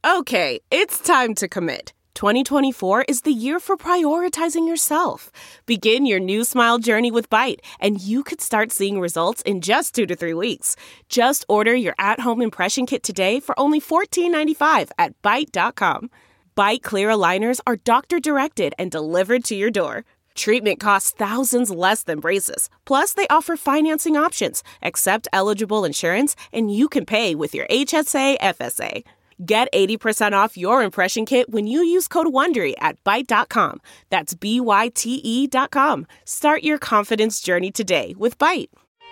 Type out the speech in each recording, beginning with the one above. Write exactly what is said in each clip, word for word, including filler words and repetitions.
Okay, it's time to commit. twenty twenty-four is the year for prioritizing yourself. Begin your new smile journey with Byte, and you could start seeing results in just two to three weeks. Just order your at-home impression kit today for only fourteen ninety-five at byte dot com. Byte clear aligners are doctor-directed and delivered to your door. Treatment costs thousands less than braces. Plus, they offer financing options, accept eligible insurance, and you can pay with your H S A F S A. Get eighty percent off your impression kit when you use code WONDERY at byte dot com. That's B Y T E dot com. Start your confidence journey today with Byte.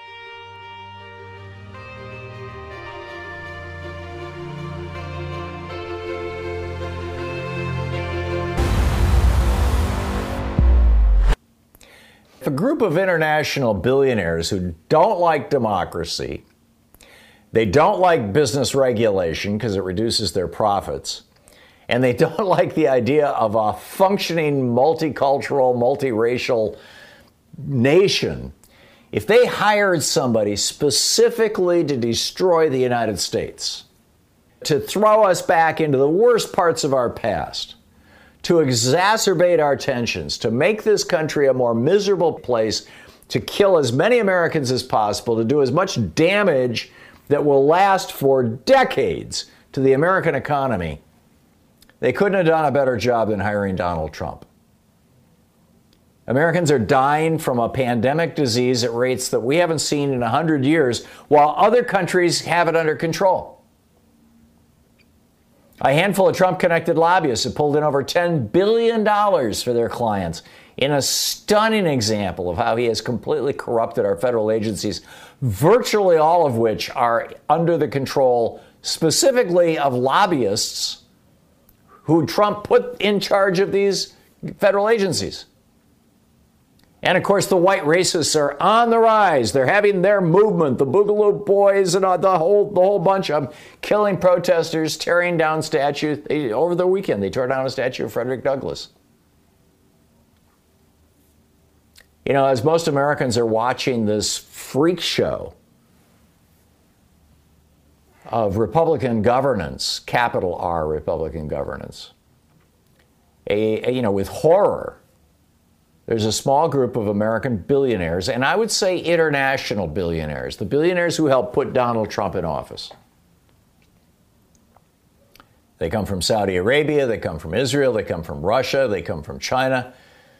If a group of international billionaires who don't like democracy, they don't like business regulation because it reduces their profits, and they don't like the idea of a functioning multicultural, multiracial nation, if they hired somebody specifically to destroy the United States, to throw us back into the worst parts of our past, to exacerbate our tensions, to make this country a more miserable place, to kill as many Americans as possible, to do as much damage that will last for decades to the American economy, they couldn't have done a better job than hiring Donald Trump. Americans are dying from a pandemic disease at rates that we haven't seen in one hundred years, while other countries have it under control. A handful of Trump-connected lobbyists have pulled in over ten billion dollars for their clients in a stunning example of how he has completely corrupted our federal agencies, virtually all of which are under the control specifically of lobbyists who Trump put in charge of these federal agencies. And of course, the white racists are on the rise. They're having their movement, the Boogaloo Boys and the whole the whole bunch of them, killing protesters, tearing down statues. They, over the weekend, they tore down a statue of Frederick Douglass. You know, as most Americans are watching this freak show of Republican governance, capital R Republican governance, a, a you know, with horror, there's a small group of American billionaires, and I would say international billionaires, the billionaires who helped put Donald Trump in office. They come from Saudi Arabia, they come from Israel, they come from Russia, they come from China.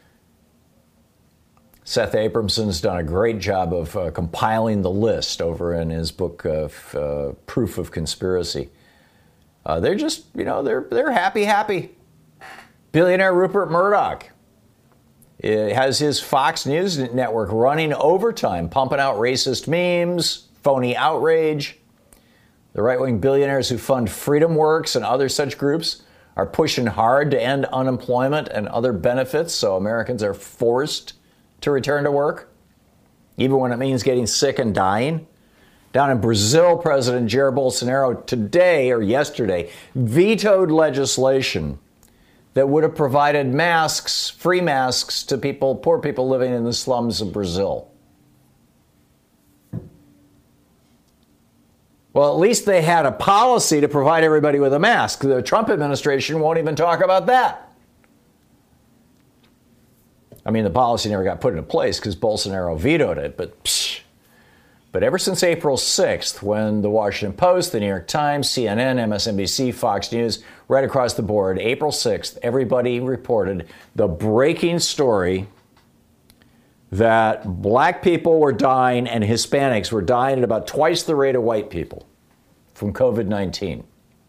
Seth Abramson's done a great job of uh, compiling the list over in his book of uh, Proof of Conspiracy. Uh, they're just, you know, they're they're happy, happy. Billionaire Rupert Murdoch. It has his Fox News network running overtime, pumping out racist memes, phony outrage. The right-wing billionaires who fund FreedomWorks and other such groups are pushing hard to end unemployment and other benefits, so Americans are forced to return to work, even when it means getting sick and dying. Down in Brazil, President Jair Bolsonaro today or yesterday vetoed legislation that would have provided masks, free masks to people, poor people living in the slums of Brazil. Well, at least they had a policy to provide everybody with a mask. The Trump administration won't even talk about that. I mean, the policy never got put into place because Bolsonaro vetoed it, but psh. But ever since April sixth, when the Washington Post, the New York Times, C N N, M S N B C, Fox News, right across the board, April sixth, everybody reported the breaking story that black people were dying and Hispanics were dying at about twice the rate of white people from covid nineteen.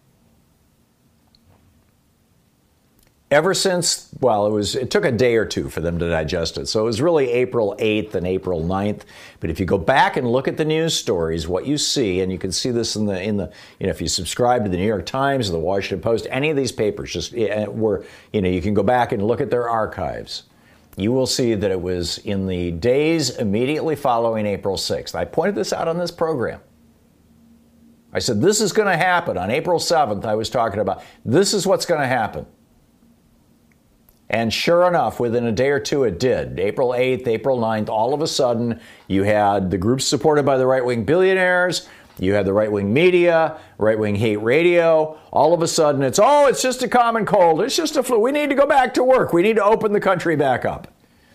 Ever since, well, it was it took a day or two for them to digest it. So it was really April eighth and April ninth. But if you go back and look at the news stories, what you see, and you can see this in the in the you know, if you subscribe to the New York Times or the Washington Post, any of these papers, just were, you know, you can go back and look at their archives. You will see that it was in the days immediately following April sixth. I pointed this out on this program. I said, this is going to happen. On April seventh, I was talking about, this is what's going to happen. And sure enough, within a day or two, it did. April eighth, April ninth, all of a sudden, you had the groups supported by the right-wing billionaires, You had the right-wing media, right-wing hate radio. All of a sudden, it's, oh, it's just a common cold. It's just a flu. We need to go back to work. We need to open the country back up.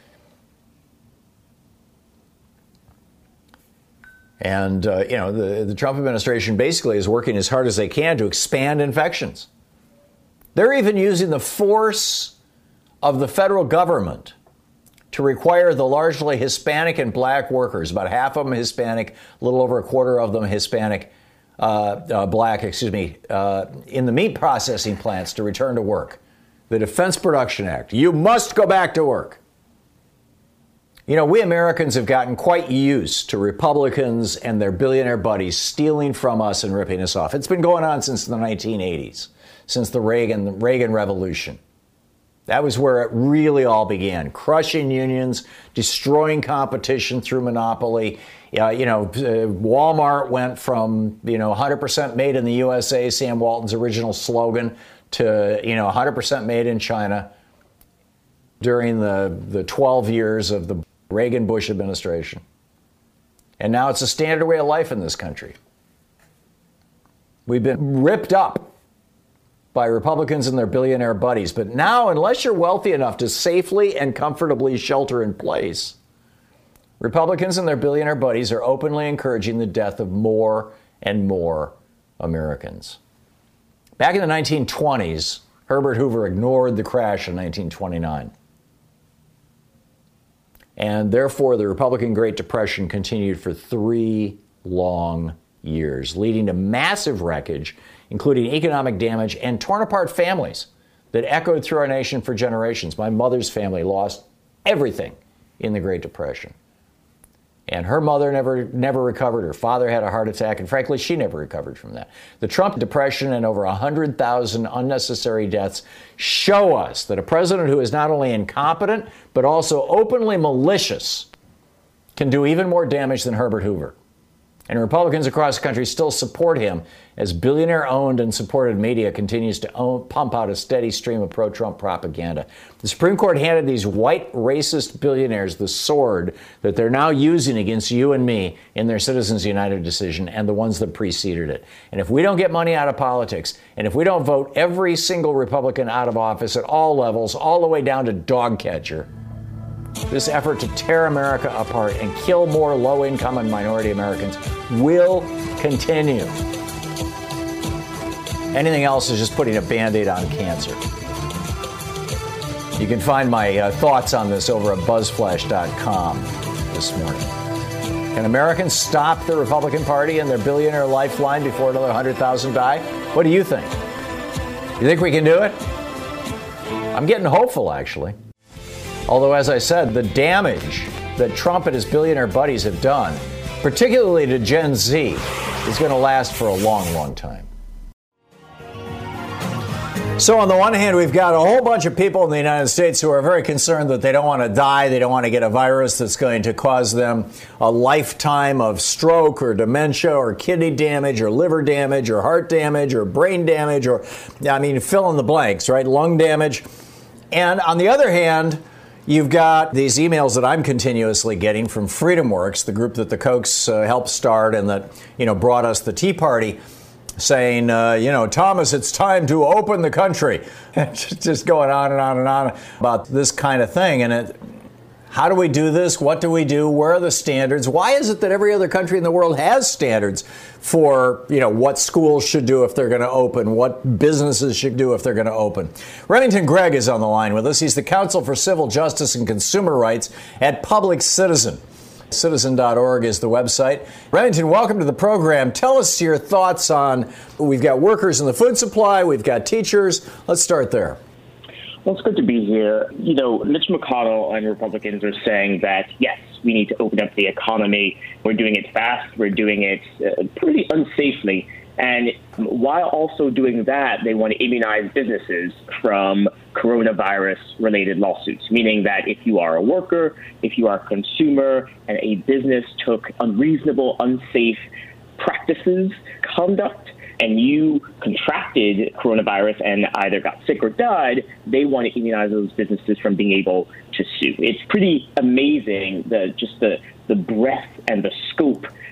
And, uh, you know, the, the Trump administration basically is working as hard as they can to expand infections. They're even using the force of the federal government to require the largely Hispanic and black workers, about half of them Hispanic, a little over a quarter of them Hispanic, uh, uh, black, excuse me, uh, in the meat processing plants to return to work. The Defense Production Act. You must go back to work. You know, we Americans have gotten quite used to Republicans and their billionaire buddies stealing from us and ripping us off. It's been going on since the nineteen eighties, since the Reagan, the Reagan Revolution. That was where it really all began. Crushing unions, destroying competition through monopoly. Uh, you know, uh, Walmart went from, you know, one hundred percent made in the U S A, Sam Walton's original slogan, to, you know, one hundred percent made in China during the, the twelve years of the Reagan-Bush administration. And now it's a standard way of life in this country. We've been ripped up by Republicans and their billionaire buddies. But now, unless you're wealthy enough to safely and comfortably shelter in place, Republicans and their billionaire buddies are openly encouraging the death of more and more Americans. Back in the nineteen twenties, Herbert Hoover ignored the crash in nineteen twenty-nine. And therefore, the Republican Great Depression continued for three long years, leading to massive wreckage, including economic damage and torn apart families that echoed through our nation for generations. My mother's family lost everything in the Great Depression. And her mother never never recovered. Her father had a heart attack, and frankly, she never recovered from that. The Trump depression and over one hundred thousand unnecessary deaths show us that a president who is not only incompetent, but also openly malicious can do even more damage than Herbert Hoover. And Republicans across the country still support him as billionaire-owned and supported media continues to own, pump out a steady stream of pro-Trump propaganda. The Supreme Court handed these white racist billionaires the sword that they're now using against you and me in their Citizens United decision and the ones that preceded it. And if we don't get money out of politics, and if we don't vote every single Republican out of office at all levels, all the way down to dog catcher, this effort to tear America apart and kill more low-income and minority Americans will continue. Anything else is just putting a Band-Aid on cancer. You can find my uh, thoughts on this over at buzzflash dot com this morning. Can Americans stop the Republican Party and their billionaire lifeline before another one hundred thousand die? What do you think? You think we can do it? I'm getting hopeful, actually. Although, as I said, the damage that Trump and his billionaire buddies have done, particularly to Gen Z, is going to last for a long, long time. So on the one hand, we've got a whole bunch of people in the United States who are very concerned that they don't want to die. They don't want to get a virus that's going to cause them a lifetime of stroke or dementia or kidney damage or liver damage or heart damage or brain damage or, I mean, fill in the blanks, right? Lung damage. And on the other hand, you've got these emails that I'm continuously getting from FreedomWorks, the group that the Kochs uh, helped start and that, you know, brought us the Tea Party, saying, uh, you know, Thomas, it's time to open the country. Just going on and on and on about this kind of thing. And it, how do we do this? What do we do? Where are the standards? Why is it that every other country in the world has standards for, you know, what schools should do if they're going to open, what businesses should do if they're going to open? Remington Gregg is on the line with us. He's the Counsel for Civil Justice and Consumer Rights at Public Citizen. Citizen dot org is the website. Remington, welcome to the program. Tell us your thoughts on, we've got workers in the food supply, we've got teachers. Let's start there. Well, it's good to be here. You know, Mitch McConnell and Republicans are saying that, yes, we need to open up the economy. We're doing it fast. We're doing it uh, pretty unsafely. And while also doing that, they want to immunize businesses from coronavirus-related lawsuits, meaning that if you are a worker, if you are a consumer, and a business took unreasonable, unsafe practices, conduct, and you contracted coronavirus and either got sick or died, they want to immunize those businesses from being able to sue. It's pretty amazing, the just the, the breadth and the scope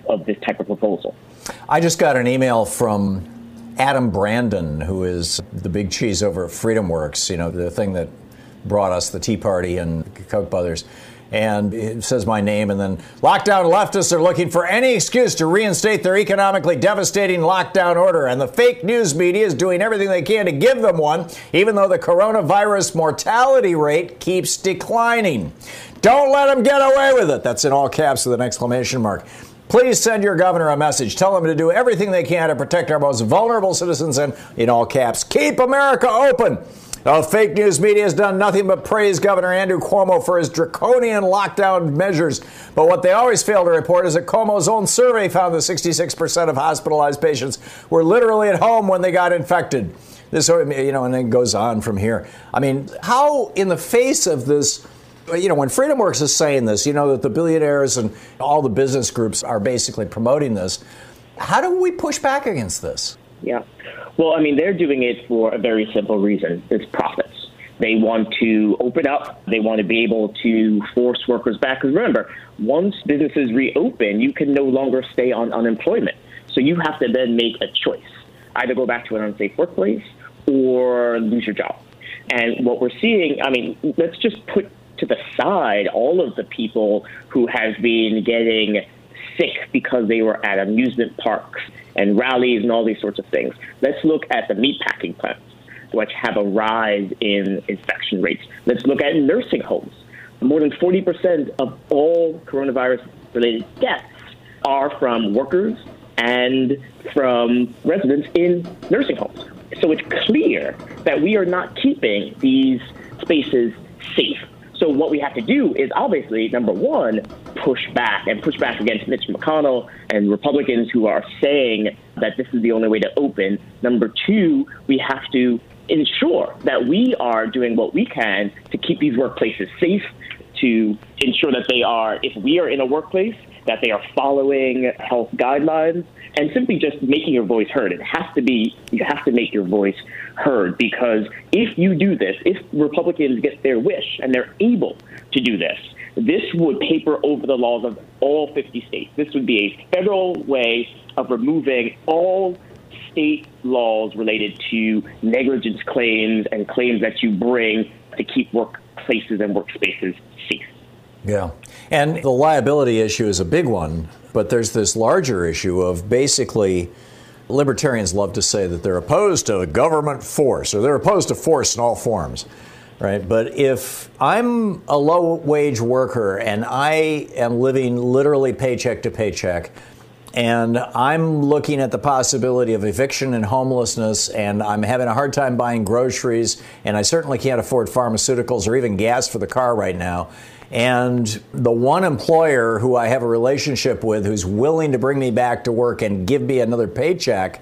of this type of proposal. I just got an email from Adam Brandon, who is the big cheese over at Freedom Works, you know, the thing that brought us the Tea Party and Koch brothers. And it says my name, and then lockdown leftists are looking for any excuse to reinstate their economically devastating lockdown order. And the fake news media is doing everything they can to give them one, even though the coronavirus mortality rate keeps declining. Don't let them get away with it. That's in all caps with an exclamation mark. Please send your governor a message. Tell them to do everything they can to protect our most vulnerable citizens and, in all caps, keep America open. The fake news media has done nothing but praise Governor Andrew Cuomo for his draconian lockdown measures. But what they always fail to report is that Cuomo's own survey found that sixty-six percent of hospitalized patients were literally at home when they got infected. This, you know, and then goes on from here. I mean, how in the face of this, you know, when Freedom Works is saying this, you know, that the billionaires and all the business groups are basically promoting this, how do we push back against this? Yeah. Well, I mean, they're doing it for a very simple reason. It's profits. They want to open up. They want to be able to force workers back. Because remember, once businesses reopen, you can no longer stay on unemployment. So you have to then make a choice. Either go back to an unsafe workplace or lose your job. And what we're seeing, I mean, let's just put to the side all of the people who have been getting sick because they were at amusement parks and rallies and all these sorts of things. Let's look at the meatpacking plants, which have a rise in infection rates. Let's look at nursing homes. More than forty percent of all coronavirus-related deaths are from workers and from residents in nursing homes. So it's clear that we are not keeping these spaces safe. So what we have to do is obviously, number one, push back and push back against Mitch McConnell and Republicans who are saying that this is the only way to open. Number two, we have to ensure that we are doing what we can to keep these workplaces safe, to ensure that they are, if we are in a workplace, that they are following health guidelines, and simply just making your voice heard. It has to be, you have to make your voice heard, because if you do this, if Republicans get their wish and they're able to do this, this would paper over the laws of all fifty states. This would be a federal way of removing all state laws related to negligence claims and claims that you bring to keep workplaces and workspaces safe. Yeah. And the liability issue is a big one, but there's this larger issue of basically libertarians love to say that they're opposed to government force, or they're opposed to force in all forms, right? But if I'm a low-wage worker and I am living literally paycheck to paycheck, and I'm looking at the possibility of eviction and homelessness, and I'm having a hard time buying groceries, and I certainly can't afford pharmaceuticals or even gas for the car right now, and the one employer who I have a relationship with who's willing to bring me back to work and give me another paycheck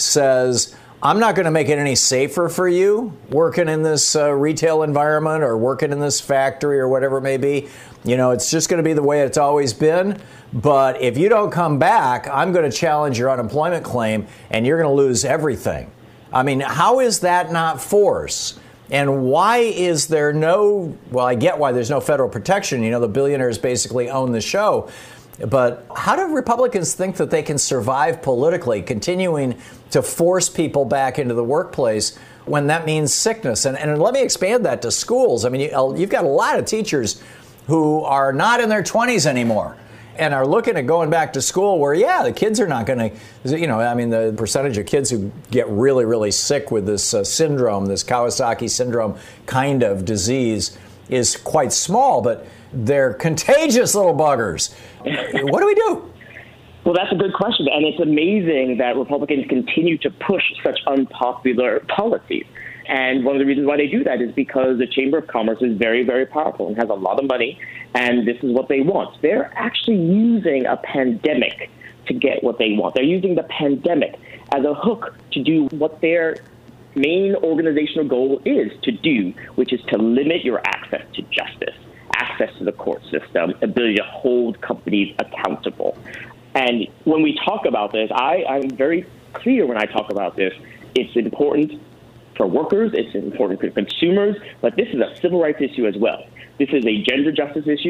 says, I'm not going to make it any safer for you working in this uh, retail environment or working in this factory or whatever it may be. You know, it's just going to be the way it's always been. But if you don't come back, I'm going to challenge your unemployment claim and you're going to lose everything. I mean, how is that not force? And why is there no, well, I get why there's no federal protection. You know, the billionaires basically own the show. But how do Republicans think that they can survive politically, continuing to force people back into the workplace when that means sickness? And, and let me expand that to schools. I mean, you, you've got a lot of teachers who are not in their twenties anymore and are looking at going back to school where, yeah, the kids are not going to, you know, I mean, the percentage of kids who get really, really sick with this uh, syndrome, this Kawasaki syndrome kind of disease is quite small, but they're contagious little buggers. What do we do? Well, that's a good question. And it's amazing that Republicans continue to push such unpopular policies. And one of the reasons why they do that is because the Chamber of Commerce is very, very powerful and has a lot of money. And this is what they want. They're actually using a pandemic to get what they want. They're using the pandemic as a hook to do what their main organizational goal is to do, which is to limit your access to justice, access to the court system, ability to hold companies accountable. And when we talk about this, I, I'm very clear when I talk about this. It's important for workers, it's important for consumers, but this is a civil rights issue as well. This is a gender justice issue.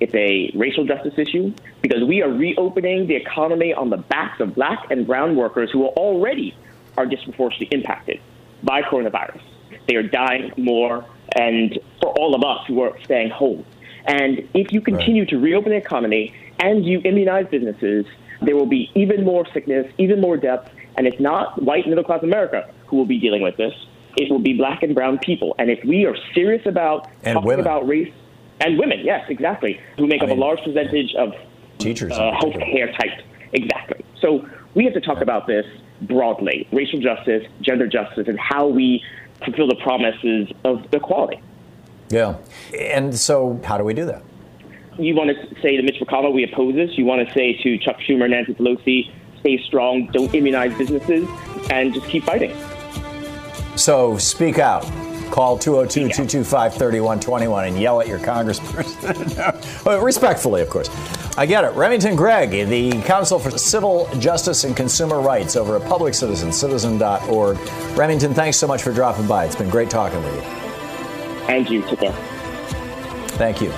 It's a racial justice issue because we are reopening the economy on the backs of black and brown workers who are already are disproportionately impacted by coronavirus. They are dying more, and for all of us who are staying home. And if you continue right. to reopen the economy and you immunize businesses, there will be even more sickness, even more deaths, and it's not white middle-class America who will be dealing with this. It will be black and brown people. And if we are serious about and talking women. about race, and women, yes, exactly, who make I up mean, a large percentage of teachers, uh, health care type. Exactly. So we have to talk right. about this broadly, racial justice, gender justice, and how we fulfill the promises of equality. Yeah. And so how do we do that? You want to say to Mitch McConnell, we oppose this. You want to say to Chuck Schumer, Nancy Pelosi, stay strong, don't immunize businesses, and just keep fighting. So speak out. Call two oh two, two two five, three one two one and yell at your congressperson. Well, respectfully, of course. I get it. Remington Gregg, the Council for Civil Justice and Consumer Rights over at Public Citizen, citizen dot org. Remington, thanks so much for dropping by. It's been great talking with you. And you, take care. Thank you.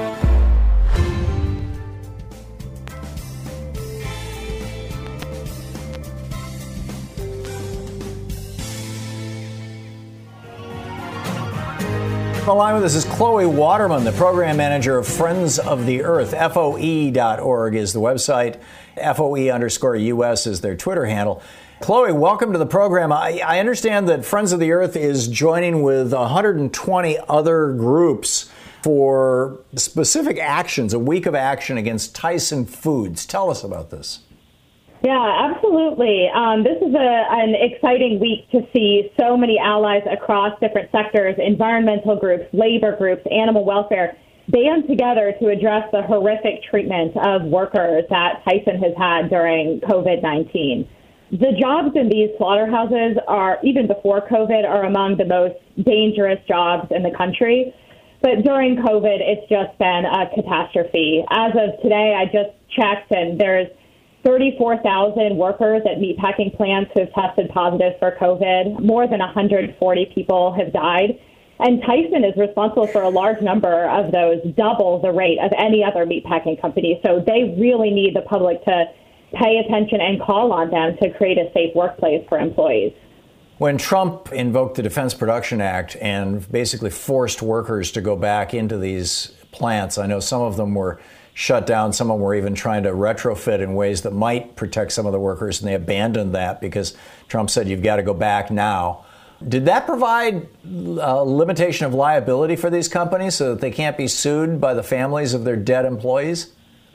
On the line with us is Chloe Waterman, the program manager of Friends of the Earth. F O E dot org is the website. F O E underscore U S is their Twitter handle. Chloe, welcome to the program. I, I understand that Friends of the Earth is joining with one hundred twenty other groups for specific actions, a week of action against Tyson Foods. Tell us about this. Yeah, absolutely. Um, this is a, an exciting week to see so many allies across different sectors, environmental groups, labor groups, animal welfare, band together to address the horrific treatment of workers that Tyson has had during COVID nineteen. The jobs in these slaughterhouses are, even before COVID, are among the most dangerous jobs in the country. But during COVID, it's just been a catastrophe. As of today, I just checked, and there's thirty-four thousand workers at meatpacking plants who have tested positive for COVID. More than one hundred forty people have died. And Tyson is responsible for a large number of those, double the rate of any other meatpacking company. So they really need the public to pay attention and call on them to create a safe workplace for employees. When Trump invoked the Defense Production Act and basically forced workers to go back into these plants, I know some of them were shut down. Some of them were even trying to retrofit in ways that might protect some of the workers, and they abandoned that because Trump said you've got to go back now. Did that provide a limitation of liability for these companies so that they can't be sued by the families of their dead employees?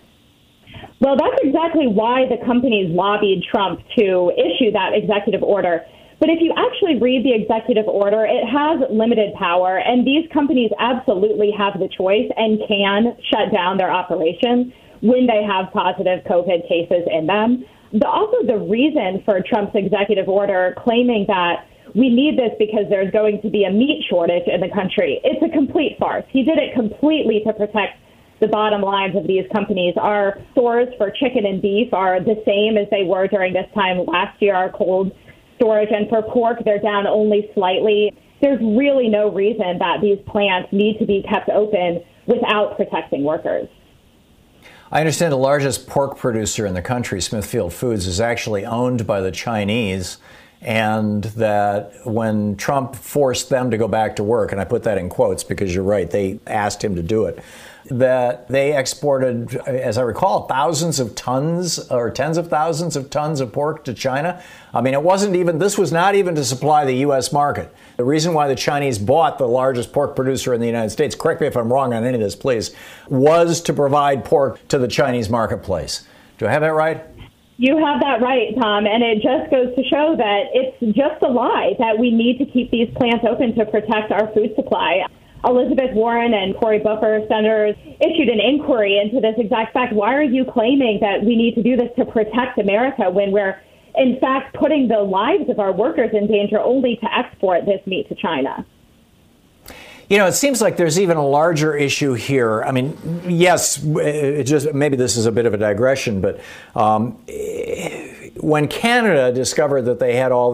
Well, that's exactly why the companies lobbied Trump to issue that executive order. But if you actually read the executive order, it has limited power, and these companies absolutely have the choice and can shut down their operations when they have positive COVID cases in them. The, also, the reason for Trump's executive order claiming that we need this because there's going to be a meat shortage in the country, it's a complete farce. He did it completely to protect the bottom lines of these companies. Our stores for chicken and beef are the same as they were during this time last year, our cold storage, and for pork, they're down only slightly. There's really no reason that these plants need to be kept open without protecting workers. I understand the largest pork producer in the country, Smithfield Foods, is actually owned by the Chinese, and that when Trump forced them to go back to work, and I put that in quotes because you're right, they asked him to do it, that they exported, as I recall, thousands of tons or tens of thousands of tons of pork to China. I mean, it wasn't even, this was not even to supply the U S market. The reason why the Chinese bought the largest pork producer in the United States, correct me if I'm wrong on any of this, please, was to provide pork to the Chinese marketplace. Do I have that right? You have that right, Tom, and it just goes to show that it's just a lie that we need to keep these plants open to protect our food supply. Elizabeth Warren and Cory Booker, senators, issued an inquiry into this exact fact. Why are you claiming that we need to do this to protect America when we're, in fact, putting the lives of our workers in danger only to export this meat to China? You know, it seems like there's even a larger issue here. I mean, yes, it just maybe this is a bit of a digression, but um, when Canada discovered that they had all this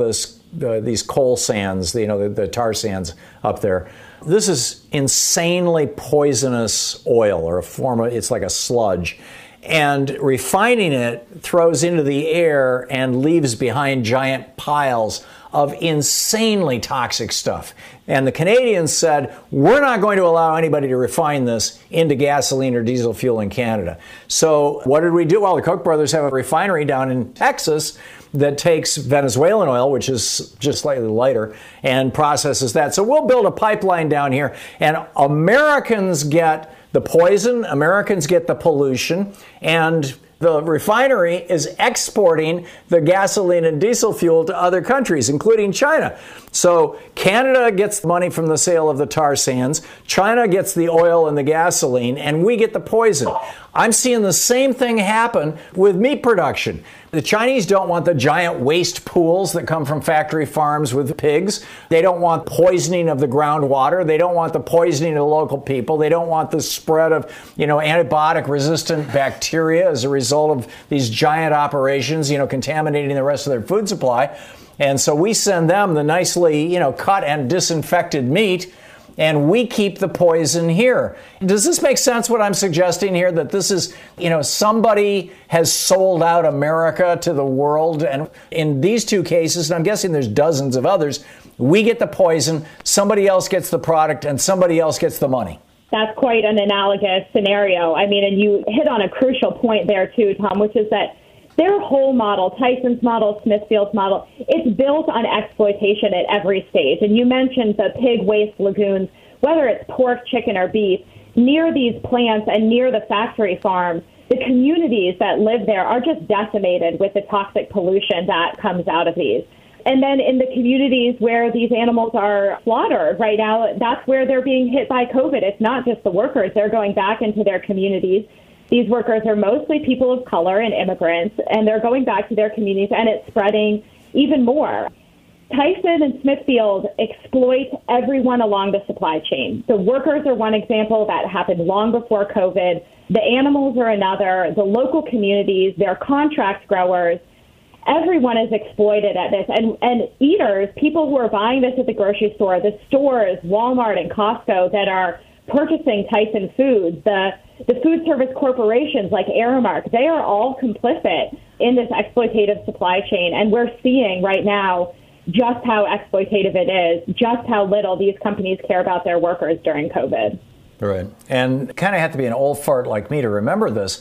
uh, these coal sands, you know, the, the tar sands up there. This is insanely poisonous oil, or a form of, it's like a sludge. And refining it throws into the air and leaves behind giant piles of insanely toxic stuff. And the Canadians said, we're not going to allow anybody to refine this into gasoline or diesel fuel in Canada. So what did we do? Well, the Koch brothers have a refinery down in Texas that takes Venezuelan oil, which is just slightly lighter, and processes that. So we'll build a pipeline down here, and Americans get the poison, Americans get the pollution, and the refinery is exporting the gasoline and diesel fuel to other countries, including China. So Canada gets the money from the sale of the tar sands, China gets the oil and the gasoline, and we get the poison. I'm seeing the same thing happen with meat production. The Chinese don't want the giant waste pools that come from factory farms with pigs. They don't want poisoning of the groundwater. They don't want the poisoning of the local people. They don't want the spread of, you know, antibiotic-resistant bacteria as a result of these giant operations, you know, contaminating the rest of their food supply. And so we send them the nicely, you know, cut and disinfected meat, and we keep the poison here. Does this make sense, what I'm suggesting here, that this is, you know, somebody has sold out America to the world? And in these two cases, and I'm guessing there's dozens of others, we get the poison, somebody else gets the product, and somebody else gets the money. That's quite an analogous scenario. I mean, and you hit on a crucial point there too, Tom, which is that their whole model, Tyson's model, Smithfield's model, it's built on exploitation at every stage. And you mentioned the pig waste lagoons, whether it's pork, chicken, or beef, near these plants and near the factory farms, the communities that live there are just decimated with the toxic pollution that comes out of these. And then in the communities where these animals are slaughtered right now, that's where they're being hit by COVID. It's not just the workers. They're going back into their communities. These workers are mostly people of color and immigrants, and they're going back to their communities, and it's spreading even more. Tyson and Smithfield exploit everyone along the supply chain. The workers are one example that happened long before COVID. The animals are another. The local communities, their contract growers, everyone is exploited at this. And, and eaters, people who are buying this at the grocery store, the stores, Walmart and Costco that are purchasing Tyson foods, the the food service corporations like Aramark, they are all complicit in this exploitative supply chain. And we're seeing right now just how exploitative it is, just how little these companies care about their workers during COVID. Right. And kind of have to be an old fart like me to remember this.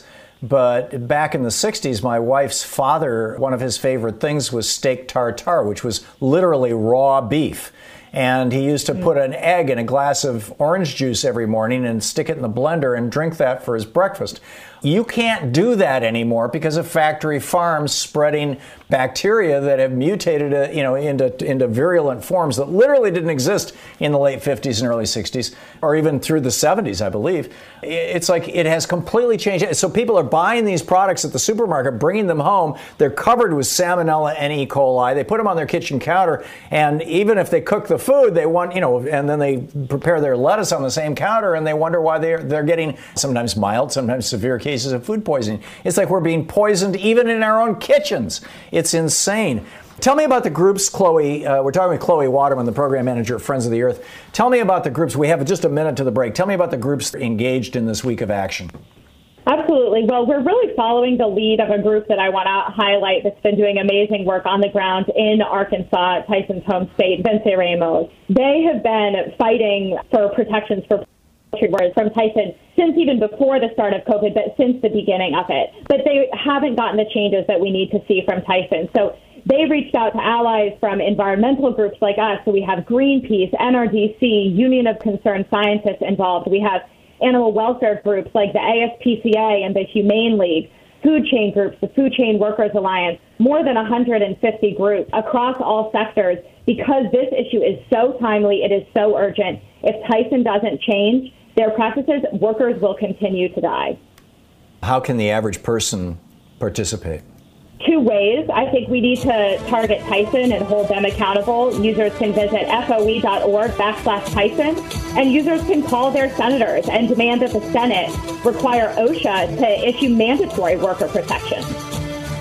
But back in the sixties, my wife's father, one of his favorite things was steak tartare, which was literally raw beef. And he used to put an egg in a glass of orange juice every morning and stick it in the blender and drink that for his breakfast. You can't do that anymore because of factory farms spreading bacteria that have mutated, uh, you know, into into virulent forms that literally didn't exist in the late fifties and early sixties, or even through the seventies, I believe. It's like it has completely changed. So people are buying these products at the supermarket, bringing them home. They're covered with salmonella and E. coli. They put them on their kitchen counter, and even if they cook the food, they want, you know, and then they prepare their lettuce on the same counter, and they wonder why they're they're getting sometimes mild, sometimes severe cases of food poisoning. It's like we're being poisoned even in our own kitchens. It's insane. Tell me about the groups, Chloe. Uh, we're talking with Chloe Waterman, the program manager at Friends of the Earth. Tell me about the groups. We have just a minute to the break. Tell me about the groups engaged in this week of action. Absolutely. Well, we're really following the lead of a group that I want to highlight that's been doing amazing work on the ground in Arkansas, Tyson's home state, Venceremos. They have been fighting for protections for poultry workers from Tyson since even before the start of COVID, but since the beginning of it. But they haven't gotten the changes that we need to see from Tyson. So they reached out to allies from environmental groups like us. So we have Greenpeace, N R D C, Union of Concerned Scientists involved. We have animal welfare groups like the A S P C A and the Humane League, food chain groups, the Food Chain Workers Alliance, more than one hundred fifty groups across all sectors, because this issue is so timely, it is so urgent. If Tyson doesn't change their practices, workers will continue to die. How can the average person participate? Two ways. I think we need to target Tyson and hold them accountable. Users can visit foe.org backslash Tyson, and users can call their senators and demand that the Senate require OSHA to issue mandatory worker protections.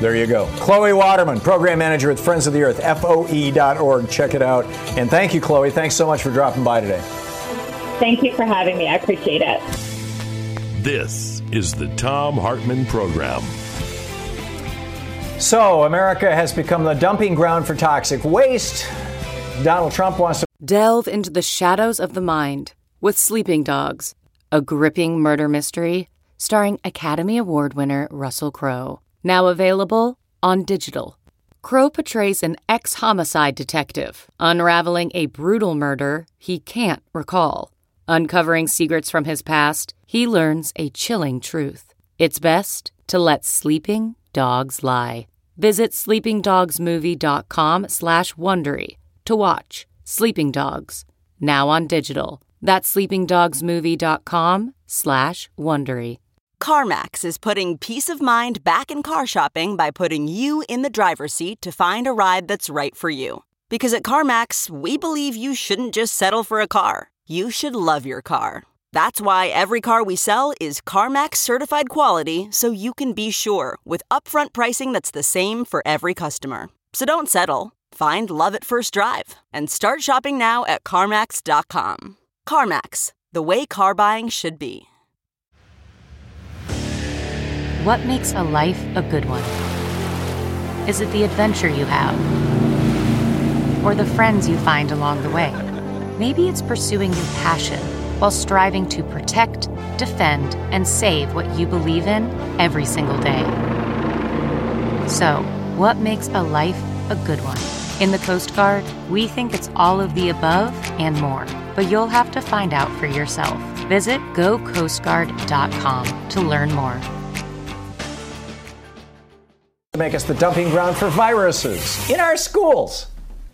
There you go. Chloe Waterman, Program Manager with Friends of the Earth, F O E dot org. Check it out. And thank you, Chloe. Thanks so much for dropping by today. Thank you for having me. I appreciate it. This is the Thom Hartmann Program. So, America has become the dumping ground for toxic waste. Donald Trump wants to delve into the shadows of the mind with Sleeping Dogs, a gripping murder mystery starring Academy Award winner Russell Crowe. Now available on digital. Crowe portrays an ex-homicide detective unraveling a brutal murder he can't recall. Uncovering secrets from his past, he learns a chilling truth. It's best to let sleeping dogs lie. Visit sleepingdogsmovie.com slash Wondery to watch Sleeping Dogs, now on digital. That's sleepingdogsmovie.com slash Wondery. CarMax is putting peace of mind back in car shopping by putting you in the driver's seat to find a ride that's right for you. Because at CarMax, we believe you shouldn't just settle for a car. You should love your car. That's why every car we sell is CarMax certified quality, so you can be sure with upfront pricing that's the same for every customer. So don't settle. Find love at first drive and start shopping now at CarMax dot com. CarMax, the way car buying should be. What makes a life a good one? Is it the adventure you have? Or the friends you find along the way? Maybe it's pursuing your passion while striving to protect, defend, and save what you believe in every single day. So, what makes a life a good one? In the Coast Guard, we think it's all of the above and more, but you'll have to find out for yourself. Visit go coast guard dot com to learn more. To make us the dumping ground for viruses in our schools.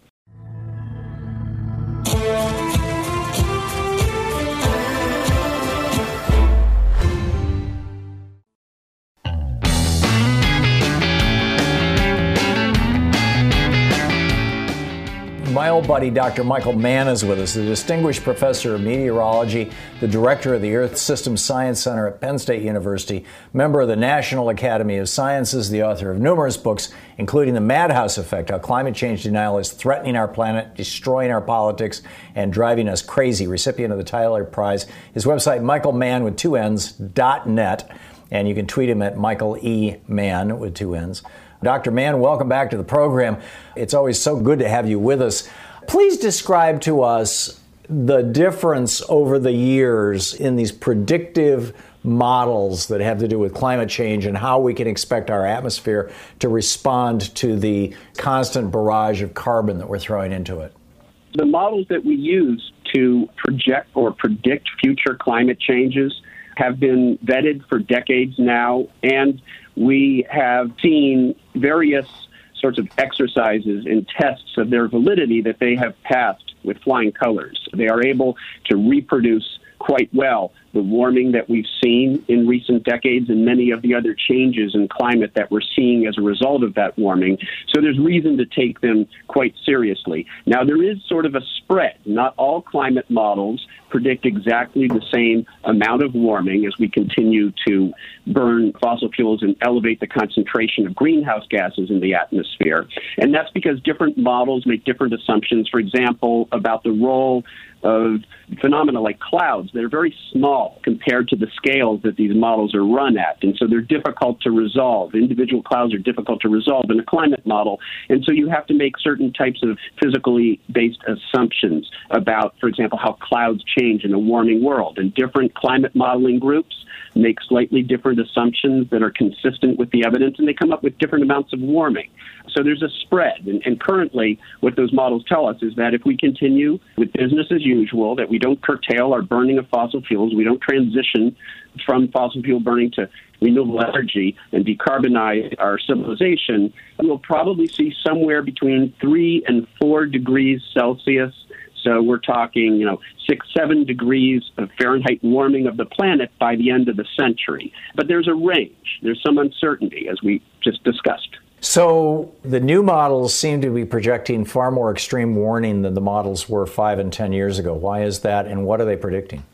My old buddy, Doctor Michael Mann, is with us, the distinguished professor of meteorology, the director of the Earth Systems Science Center at Penn State University, member of the National Academy of Sciences, the author of numerous books, including The Madhouse Effect, How Climate Change Denial is Threatening Our Planet, Destroying Our Politics, and Driving Us Crazy, recipient of the Tyler Prize. His website, michael mann with two N's, dot net, and you can tweet him at Michael E. Mann with two N's. Doctor Mann, welcome back to the program. It's always so good to have you with us. Please describe to us the difference over the years in these predictive models that have to do with climate change and how we can expect our atmosphere to respond to the constant barrage of carbon that we're throwing into it. The models that we use to project or predict future climate changes have been vetted for decades now, and we have seen various sorts of exercises and tests of their validity that they have passed with flying colors. They are able to reproduce quite well the warming that we've seen in recent decades and many of the other changes in climate that we're seeing as a result of that warming. So there's reason to take them quite seriously. Now, there is sort of a spread. Not all climate models predict exactly the same amount of warming as we continue to burn fossil fuels and elevate the concentration of greenhouse gases in the atmosphere. And that's because different models make different assumptions, for example, about the role of phenomena like clouds that are very small compared to the scales that these models are run at. And so they're difficult to resolve. Individual clouds are difficult to resolve in a climate model. And so you have to make certain types of physically based assumptions about, for example, how clouds change in a warming world. And different climate modeling groups make slightly different assumptions that are consistent with the evidence, and they come up with different amounts of warming. So there's a spread. And, and currently, what those models tell us is that if we continue with business as usual, that we don't curtail our burning of fossil fuels, we don't transition from fossil fuel burning to renewable energy and decarbonize our civilization, we'll probably see somewhere between three and four degrees Celsius. So we're talking, you know, six, seven degrees of Fahrenheit warming of the planet by the end of the century. But there's a range. There's some uncertainty, as we just discussed. So the new models seem to be projecting far more extreme warning than the models were five and ten years ago. Why is that, and what are they predicting?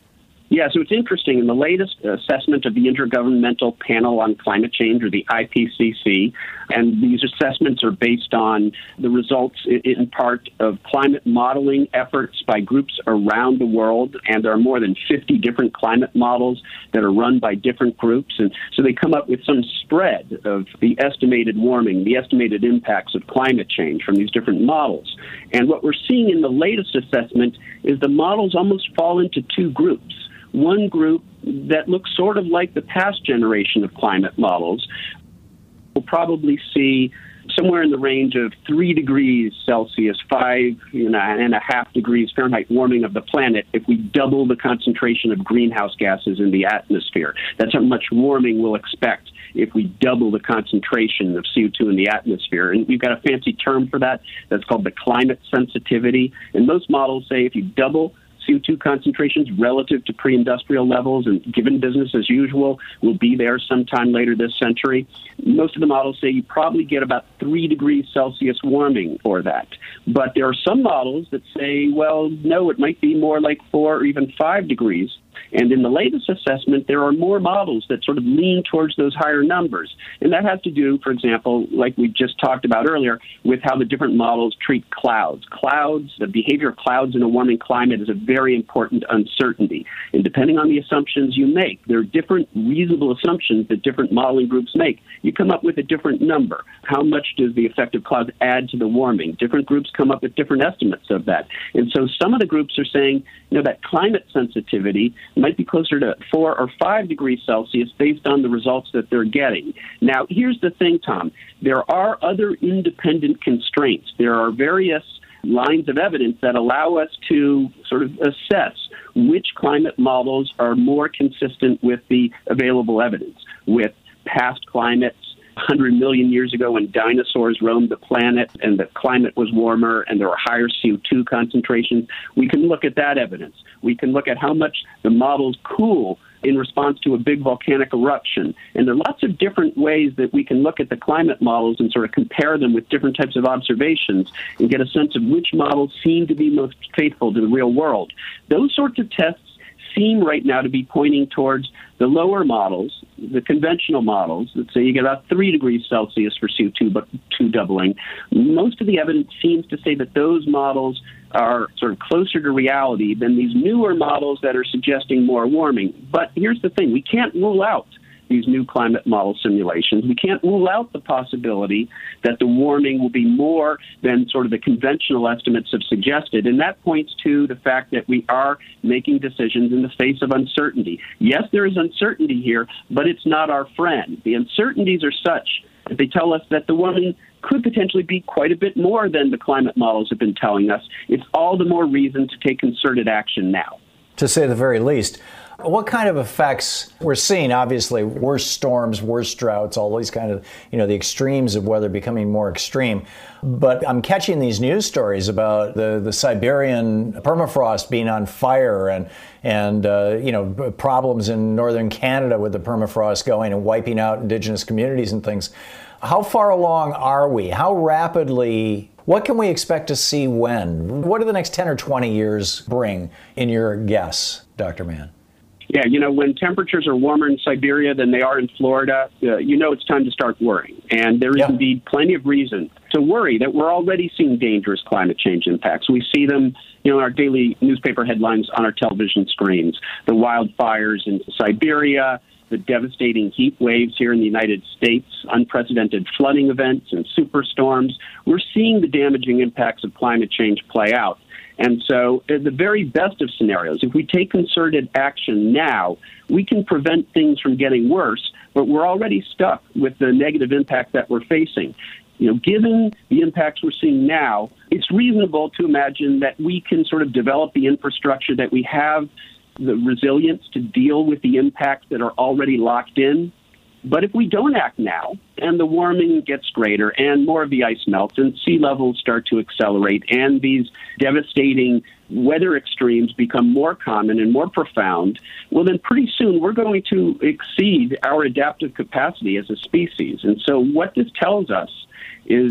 Yeah, so it's interesting. In the latest assessment of the Intergovernmental Panel on Climate Change, or the I P C C, and these assessments are based on the results in part of climate modeling efforts by groups around the world, and there are more than fifty different climate models that are run by different groups, and so they come up with some spread of the estimated warming, the estimated impacts of climate change from these different models. And what we're seeing in the latest assessment is the models almost fall into two groups. One group that looks sort of like the past generation of climate models will probably see somewhere in the range of three degrees Celsius, five you know, and a half degrees Fahrenheit warming of the planet if we double the concentration of greenhouse gases in the atmosphere. That's how much warming we'll expect if we double the concentration of C O two in the atmosphere. And we've got a fancy term for that that's called the climate sensitivity. And most models say if you double C O two concentrations relative to pre-industrial levels, and given business as usual, will be there sometime later this century. Most of the models say you probably get about three degrees Celsius warming for that. But there are some models that say, well, no, it might be more like four or even five degrees. And in the latest assessment, there are more models that sort of lean towards those higher numbers. And that has to do, for example, like we just talked about earlier, with how the different models treat clouds. Clouds, the behavior of clouds in a warming climate is a very important uncertainty. And depending on the assumptions you make, there are different reasonable assumptions that different modeling groups make. You come up with a different number. How much does the effect of clouds add to the warming? Different groups come up with different estimates of that. And so some of the groups are saying, you know, that climate sensitivity might be closer to four or five degrees Celsius based on the results that they're getting. Now, here's the thing, Tom. There are other independent constraints. There are various lines of evidence that allow us to sort of assess which climate models are more consistent with the available evidence, with past climates one hundred million years ago when dinosaurs roamed the planet and the climate was warmer and there were higher C O two concentrations. We can look at that evidence. We can look at how much the models cool in response to a big volcanic eruption. And there are lots of different ways that we can look at the climate models and sort of compare them with different types of observations and get a sense of which models seem to be most faithful to the real world. Those sorts of tests seem right now to be pointing towards the lower models, the conventional models, that say you get about three degrees Celsius for C O two, but two doubling. Most of the evidence seems to say that those models are sort of closer to reality than these newer models that are suggesting more warming. But here's the thing. We can't rule out these new climate model simulations. We can't rule out the possibility that the warming will be more than sort of the conventional estimates have suggested. And that points to the fact that we are making decisions in the face of uncertainty. Yes, there is uncertainty here, but it's not our friend. The uncertainties are such that they tell us that the warming could potentially be quite a bit more than the climate models have been telling us. It's all the more reason to take concerted action now. To say the very least. What kind of effects we're seeing? Obviously, worse storms, worse droughts, all these kind of, you know, the extremes of weather becoming more extreme. But I'm catching these news stories about the, the Siberian permafrost being on fire and, and uh, you know, problems in northern Canada with the permafrost going and wiping out indigenous communities and things. How far along are we? How rapidly? What can we expect to see when? What do the next ten or twenty years bring, in your guess, Doctor Mann? Yeah, you know, when temperatures are warmer in Siberia than they are in Florida, uh, you know it's time to start worrying. And there is yeah. indeed plenty of reason to worry that we're already seeing dangerous climate change impacts. We see them, you know, in our daily newspaper headlines on our television screens. The wildfires in Siberia, the devastating heat waves here in the United States, unprecedented flooding events and superstorms. We're seeing the damaging impacts of climate change play out. And so in the very best of scenarios, if we take concerted action now, we can prevent things from getting worse, but we're already stuck with the negative impact that we're facing. You know, given the impacts we're seeing now, it's reasonable to imagine that we can sort of develop the infrastructure, that we have the resilience to deal with the impacts that are already locked in. But if we don't act now, and the warming gets greater, and more of the ice melts, and sea levels start to accelerate, and these devastating weather extremes become more common and more profound, well, then pretty soon we're going to exceed our adaptive capacity as a species. And so what this tells us is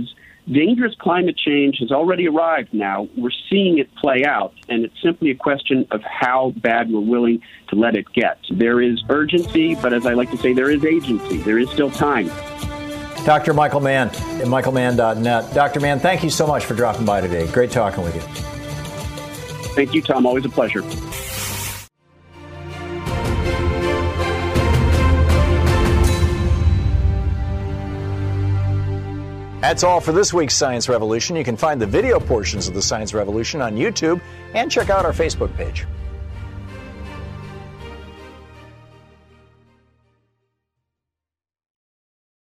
dangerous climate change has already arrived now. We're seeing it play out, and it's simply a question of how bad we're willing to let it get. There is urgency, but as I like to say, there is agency. There is still time. Doctor Michael Mann at michael mann dot net. Doctor Mann, thank you so much for dropping by today. Great talking with you. Thank you, Tom. Always a pleasure. That's all for this week's Science Revolution. You can find the video portions of the Science Revolution on YouTube and check out our Facebook page.